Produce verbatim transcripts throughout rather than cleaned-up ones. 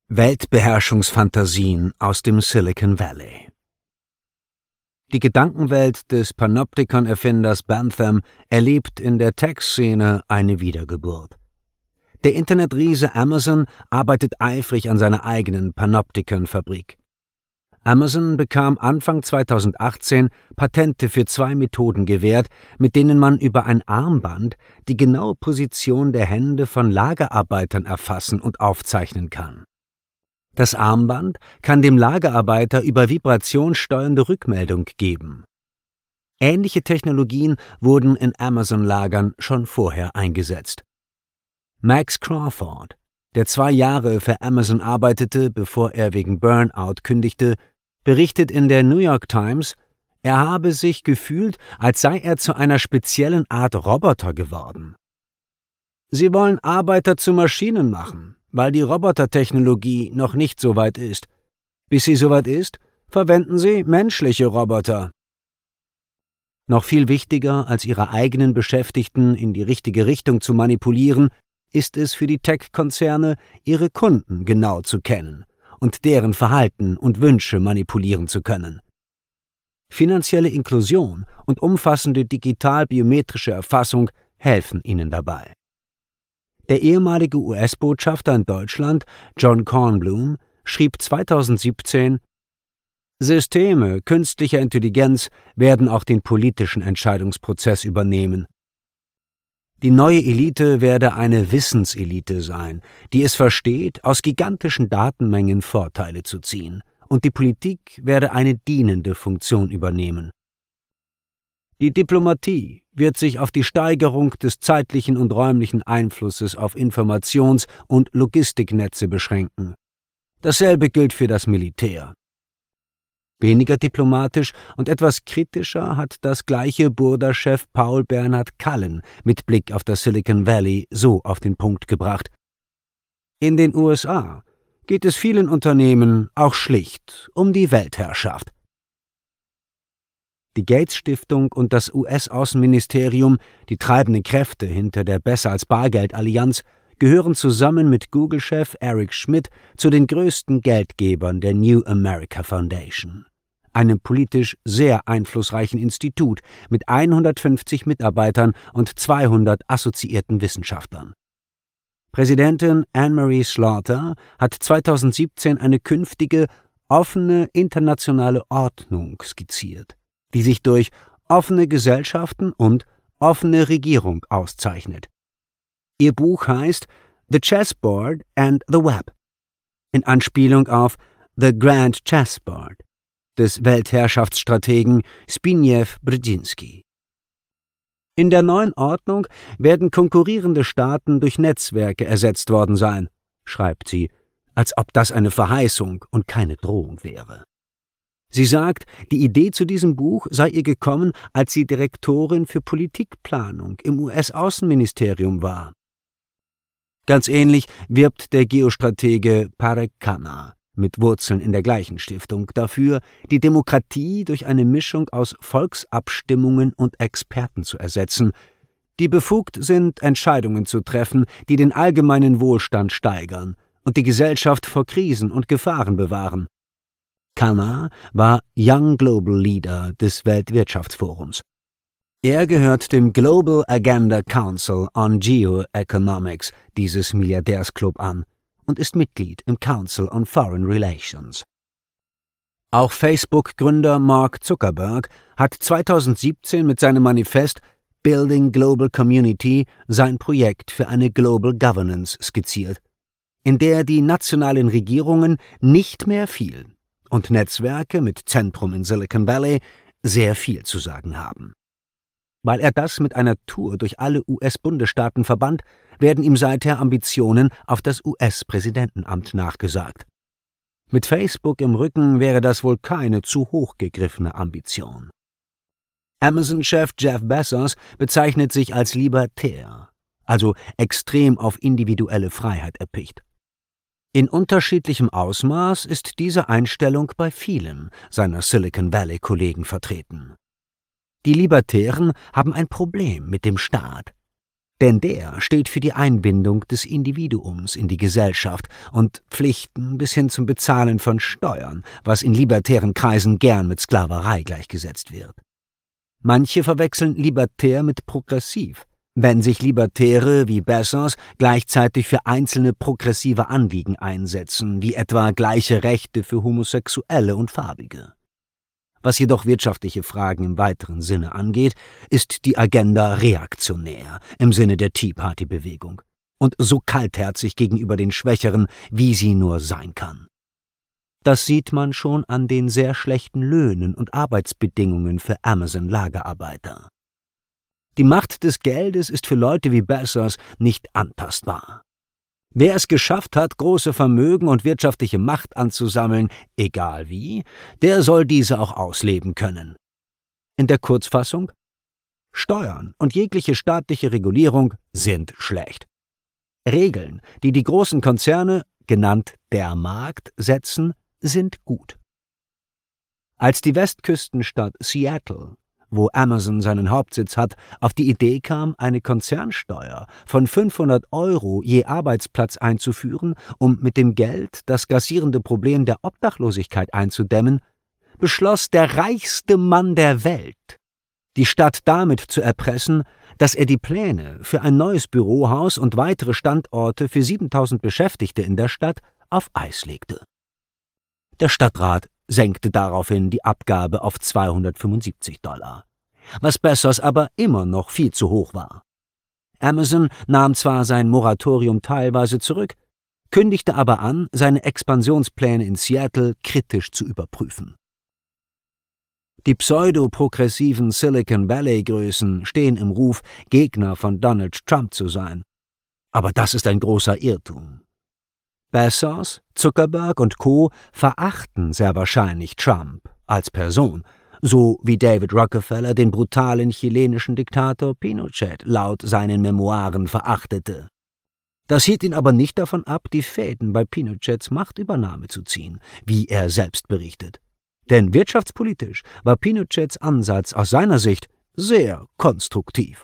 Weltbeherrschungsfantasien aus dem Silicon Valley. Die Gedankenwelt des Panoptikon-Erfinders Bentham erlebt in der Tech-Szene eine Wiedergeburt. Der Internetriese Amazon arbeitet eifrig an seiner eigenen Panoptikon-Fabrik. Amazon bekam Anfang zweitausendachtzehn Patente für zwei Methoden gewährt, mit denen man über ein Armband die genaue Position der Hände von Lagerarbeitern erfassen und aufzeichnen kann. Das Armband kann dem Lagerarbeiter über Vibration steuernde Rückmeldung geben. Ähnliche Technologien wurden in Amazon-Lagern schon vorher eingesetzt. Max Crawford, der zwei Jahre für Amazon arbeitete, bevor er wegen Burnout kündigte, berichtet in der New York Times, er habe sich gefühlt, als sei er zu einer speziellen Art Roboter geworden. Sie wollen Arbeiter zu Maschinen machen, weil die Robotertechnologie noch nicht so weit ist. Bis sie soweit ist, verwenden sie menschliche Roboter. Noch viel wichtiger, als ihre eigenen Beschäftigten in die richtige Richtung zu manipulieren, ist es für die Tech-Konzerne, ihre Kunden genau zu kennen und deren Verhalten und Wünsche manipulieren zu können. Finanzielle Inklusion und umfassende digital-biometrische Erfassung helfen ihnen dabei. Der ehemalige U S-Botschafter in Deutschland, John Kornblum, schrieb zweitausendsiebzehn: Systeme künstlicher Intelligenz werden auch den politischen Entscheidungsprozess übernehmen. Die neue Elite werde eine Wissenselite sein, die es versteht, aus gigantischen Datenmengen Vorteile zu ziehen, und die Politik werde eine dienende Funktion übernehmen. Die Diplomatie wird sich auf die Steigerung des zeitlichen und räumlichen Einflusses auf Informations- und Logistiknetze beschränken. Dasselbe gilt für das Militär. Weniger diplomatisch und etwas kritischer hat das gleiche Burda-Chef Paul Bernhard Callen mit Blick auf das Silicon Valley so auf den Punkt gebracht: In den U S A geht es vielen Unternehmen auch schlicht um die Weltherrschaft. Die Gates-Stiftung und das U S-Außenministerium, die treibenden Kräfte hinter der Besser-als-Bargeld-Allianz, gehören zusammen mit Google-Chef Eric Schmidt zu den größten Geldgebern der New America Foundation, einem politisch sehr einflussreichen Institut mit hundertfünfzig Mitarbeitern und zweihundert assoziierten Wissenschaftlern. Präsidentin Anne-Marie Slaughter hat zweitausendsiebzehn eine künftige, offene internationale Ordnung skizziert, die sich durch offene Gesellschaften und offene Regierung auszeichnet. Ihr Buch heißt The Chessboard and the Web, in Anspielung auf The Grand Chessboard des Weltherrschaftsstrategen Zbigniew Brzezinski. In der neuen Ordnung werden konkurrierende Staaten durch Netzwerke ersetzt worden sein, schreibt sie, als ob das eine Verheißung und keine Drohung wäre. Sie sagt, die Idee zu diesem Buch sei ihr gekommen, als sie Direktorin für Politikplanung im U S-Außenministerium war. Ganz ähnlich wirbt der Geostratege Parag Khanna mit Wurzeln in der gleichen Stiftung dafür, die Demokratie durch eine Mischung aus Volksabstimmungen und Experten zu ersetzen, die befugt sind, Entscheidungen zu treffen, die den allgemeinen Wohlstand steigern und die Gesellschaft vor Krisen und Gefahren bewahren. Khanna war Young Global Leader des Weltwirtschaftsforums. Er gehört dem Global Agenda Council on Geoeconomics dieses Milliardärsclub an und ist Mitglied im Council on Foreign Relations. Auch Facebook-Gründer Mark Zuckerberg hat zweitausendsiebzehn mit seinem Manifest Building Global Community sein Projekt für eine Global Governance skizziert, in der die nationalen Regierungen nicht mehr viel und Netzwerke mit Zentrum in Silicon Valley sehr viel zu sagen haben. Weil er das mit einer Tour durch alle U S-Bundesstaaten verband, werden ihm seither Ambitionen auf das U S-Präsidentenamt nachgesagt. Mit Facebook im Rücken wäre das wohl keine zu hoch gegriffene Ambition. Amazon-Chef Jeff Bezos bezeichnet sich als Libertär, also extrem auf individuelle Freiheit erpicht. In unterschiedlichem Ausmaß ist diese Einstellung bei vielen seiner Silicon Valley-Kollegen vertreten. Die Libertären haben ein Problem mit dem Staat. Denn der steht für die Einbindung des Individuums in die Gesellschaft und Pflichten bis hin zum Bezahlen von Steuern, was in libertären Kreisen gern mit Sklaverei gleichgesetzt wird. Manche verwechseln libertär mit progressiv, wenn sich Libertäre wie Bezos gleichzeitig für einzelne progressive Anliegen einsetzen, wie etwa gleiche Rechte für Homosexuelle und Farbige. Was jedoch wirtschaftliche Fragen im weiteren Sinne angeht, ist die Agenda reaktionär im Sinne der Tea-Party-Bewegung und so kaltherzig gegenüber den Schwächeren, wie sie nur sein kann. Das sieht man schon an den sehr schlechten Löhnen und Arbeitsbedingungen für Amazon-Lagerarbeiter. Die Macht des Geldes ist für Leute wie Bezos nicht antastbar. Wer es geschafft hat, große Vermögen und wirtschaftliche Macht anzusammeln, egal wie, der soll diese auch ausleben können. In der Kurzfassung: Steuern und jegliche staatliche Regulierung sind schlecht. Regeln, die die großen Konzerne, genannt der Markt, setzen, sind gut. Als die Westküstenstadt Seattle, wo Amazon seinen Hauptsitz hat, auf die Idee kam, eine Konzernsteuer von fünfhundert Euro je Arbeitsplatz einzuführen, um mit dem Geld das grassierende Problem der Obdachlosigkeit einzudämmen, beschloss der reichste Mann der Welt, die Stadt damit zu erpressen, dass er die Pläne für ein neues Bürohaus und weitere Standorte für siebentausend Beschäftigte in der Stadt auf Eis legte. Der Stadtrat senkte daraufhin die Abgabe auf zweihundertfünfundsiebzig Dollar, was Bezos aber immer noch viel zu hoch war. Amazon nahm zwar sein Moratorium teilweise zurück, kündigte aber an, seine Expansionspläne in Seattle kritisch zu überprüfen. Die pseudo-progressiven Silicon Valley-Größen stehen im Ruf, Gegner von Donald Trump zu sein. Aber das ist ein großer Irrtum. Bezos, Zuckerberg und Co. verachten sehr wahrscheinlich Trump als Person, so wie David Rockefeller den brutalen chilenischen Diktator Pinochet laut seinen Memoiren verachtete. Das hielt ihn aber nicht davon ab, die Fäden bei Pinochets Machtübernahme zu ziehen, wie er selbst berichtet. Denn wirtschaftspolitisch war Pinochets Ansatz aus seiner Sicht sehr konstruktiv.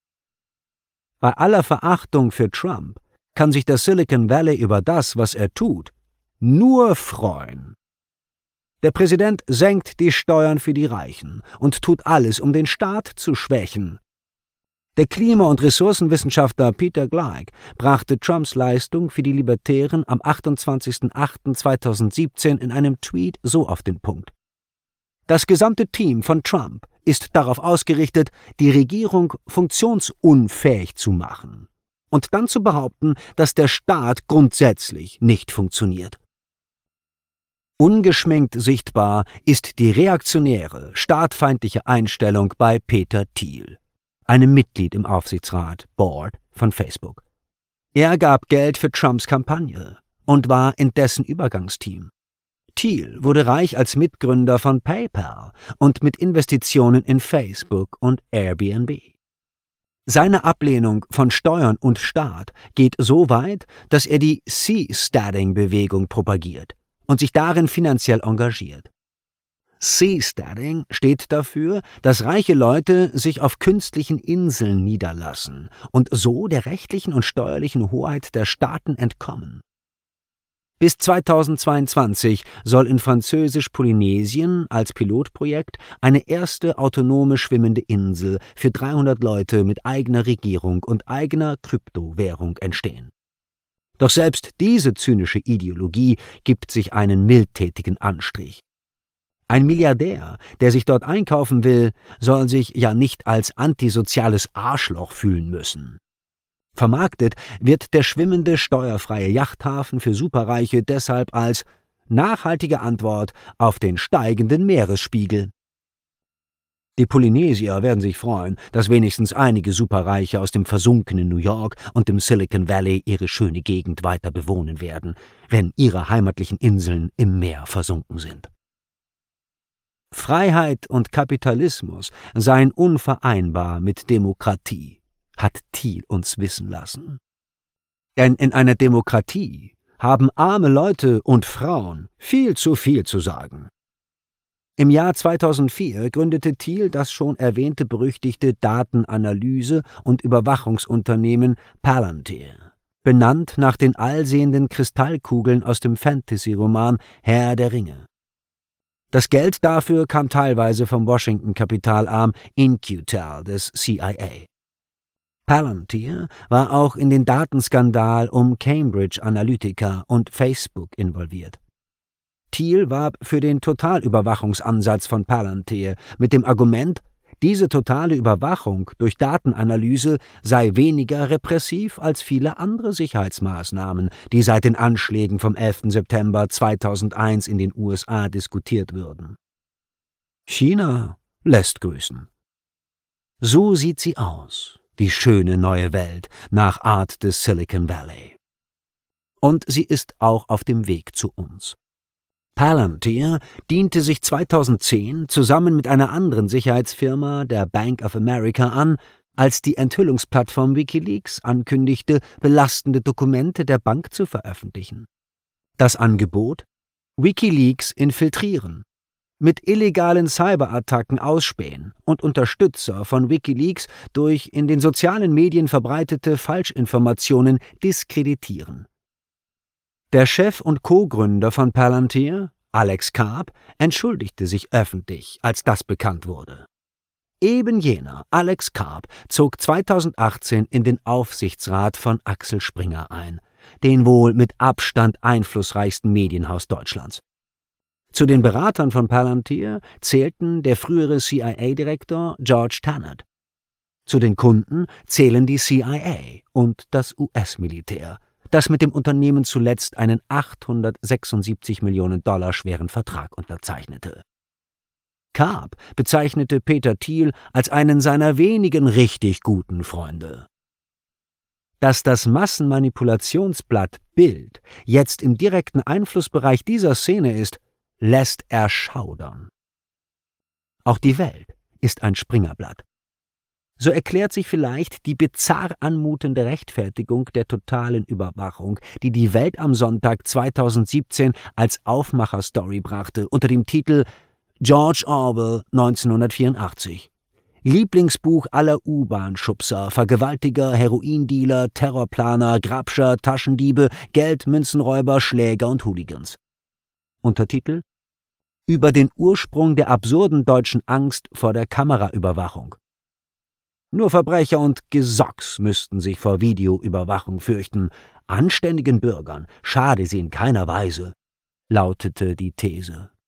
Bei aller Verachtung für Trump kann sich das Silicon Valley über das, was er tut, nur freuen. Der Präsident senkt die Steuern für die Reichen und tut alles, um den Staat zu schwächen. Der Klima- und Ressourcenwissenschaftler Peter Gleick brachte Trumps Leistung für die Libertären am achtundzwanzigsten achten zweitausendsiebzehn in einem Tweet so auf den Punkt: Das gesamte Team von Trump ist darauf ausgerichtet, die Regierung funktionsunfähig zu machen und dann zu behaupten, dass der Staat grundsätzlich nicht funktioniert. Ungeschminkt sichtbar ist die reaktionäre, staatfeindliche Einstellung bei Peter Thiel, einem Mitglied im Aufsichtsrat Board von Facebook. Er gab Geld für Trumps Kampagne und war in dessen Übergangsteam. Thiel wurde reich als Mitgründer von PayPal und mit Investitionen in Facebook und Airbnb. Seine Ablehnung von Steuern und Staat geht so weit, dass er die Seasteading-Bewegung propagiert und sich darin finanziell engagiert. Seasteading steht dafür, dass reiche Leute sich auf künstlichen Inseln niederlassen und so der rechtlichen und steuerlichen Hoheit der Staaten entkommen. Bis zweitausendzweiundzwanzig soll in Französisch-Polynesien als Pilotprojekt eine erste autonome schwimmende Insel für dreihundert Leute mit eigener Regierung und eigener Kryptowährung entstehen. Doch selbst diese zynische Ideologie gibt sich einen mildtätigen Anstrich. Ein Milliardär, der sich dort einkaufen will, soll sich ja nicht als antisoziales Arschloch fühlen müssen. Vermarktet wird der schwimmende, steuerfreie Yachthafen für Superreiche deshalb als nachhaltige Antwort auf den steigenden Meeresspiegel. Die Polynesier werden sich freuen, dass wenigstens einige Superreiche aus dem versunkenen New York und dem Silicon Valley ihre schöne Gegend weiter bewohnen werden, wenn ihre heimatlichen Inseln im Meer versunken sind. Freiheit und Kapitalismus seien unvereinbar mit Demokratie, hat Thiel uns wissen lassen. Denn in einer Demokratie haben arme Leute und Frauen viel zu viel zu sagen. Im Jahr zweitausendvier gründete Thiel das schon erwähnte berüchtigte Datenanalyse- und Überwachungsunternehmen Palantir, benannt nach den allsehenden Kristallkugeln aus dem Fantasy-Roman Herr der Ringe. Das Geld dafür kam teilweise vom Washington-Kapitalarm In-Q-Tel des C I A. Palantir war auch in den Datenskandal um Cambridge Analytica und Facebook involviert. Thiel warb für den Totalüberwachungsansatz von Palantir mit dem Argument, diese totale Überwachung durch Datenanalyse sei weniger repressiv als viele andere Sicherheitsmaßnahmen, die seit den Anschlägen vom elften September zweitausendeins in den U S A diskutiert würden. China lässt grüßen. So sieht sie aus, die schöne neue Welt nach Art des Silicon Valley. Und sie ist auch auf dem Weg zu uns. Palantir diente sich zweitausendzehn zusammen mit einer anderen Sicherheitsfirma, der Bank of America, an, als die Enthüllungsplattform WikiLeaks ankündigte, belastende Dokumente der Bank zu veröffentlichen. Das Angebot? WikiLeaks infiltrieren, mit illegalen Cyberattacken ausspähen und Unterstützer von WikiLeaks durch in den sozialen Medien verbreitete Falschinformationen diskreditieren. Der Chef und Co-Gründer von Palantir, Alex Karp, entschuldigte sich öffentlich, als das bekannt wurde. Eben jener Alex Karp zog zweitausendachtzehn in den Aufsichtsrat von Axel Springer ein, den wohl mit Abstand einflussreichsten Medienhaus Deutschlands. Zu den Beratern von Palantir zählten der frühere C I A-Direktor George Tenet. Zu den Kunden zählen die C I A und das U S-Militär, das mit dem Unternehmen zuletzt einen achthundertsechsundsiebzig Millionen Dollar schweren Vertrag unterzeichnete. Karp bezeichnete Peter Thiel als einen seiner wenigen richtig guten Freunde. Dass das Massenmanipulationsblatt Bild jetzt im direkten Einflussbereich dieser Szene ist, lässt erschaudern. Auch die Welt ist ein Springerblatt. So erklärt sich vielleicht die bizarr anmutende Rechtfertigung der totalen Überwachung, die die Welt am Sonntag zweitausendsiebzehn als Aufmacherstory brachte, unter dem Titel »George Orwell neunzehnhundertvierundachtzig«. Lieblingsbuch aller U-Bahn-Schubser, Vergewaltiger, Heroindealer, Terrorplaner, Grabscher, Taschendiebe, Geld-, Münzenräuber, Schläger und Hooligans. Untertitel: »Über den Ursprung der absurden deutschen Angst vor der Kameraüberwachung«. Nur Verbrecher und Gesocks müssten sich vor Videoüberwachung fürchten. Anständigen Bürgern schade sie in keiner Weise, lautete die These.